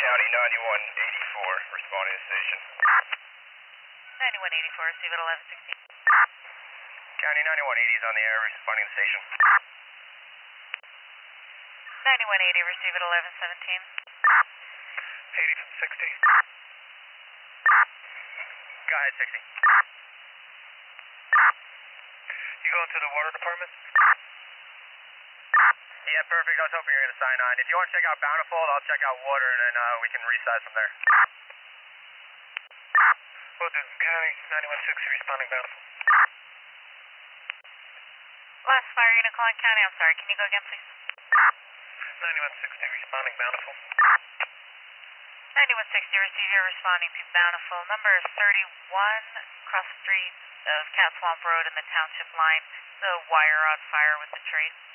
County 9184, responding to station. 9184, receive at 1116. County 9180 is on the air, responding to station. 9180, receive at 1117. 80 from 60. Go ahead, 60. You going to the water department? Yeah, perfect. I was hoping you were going to sign on. If you want to check out Bountiful, I'll check out water, and then we can resize from there. Will do. County 9160, responding Bountiful. Last fire unit calling county, I'm sorry, can you go again, please? 9160, responding Bountiful. 9160, receiver responding to Bountiful. Number 31, across the street of Cat Swamp Road and the township line. The wire on fire with the trace.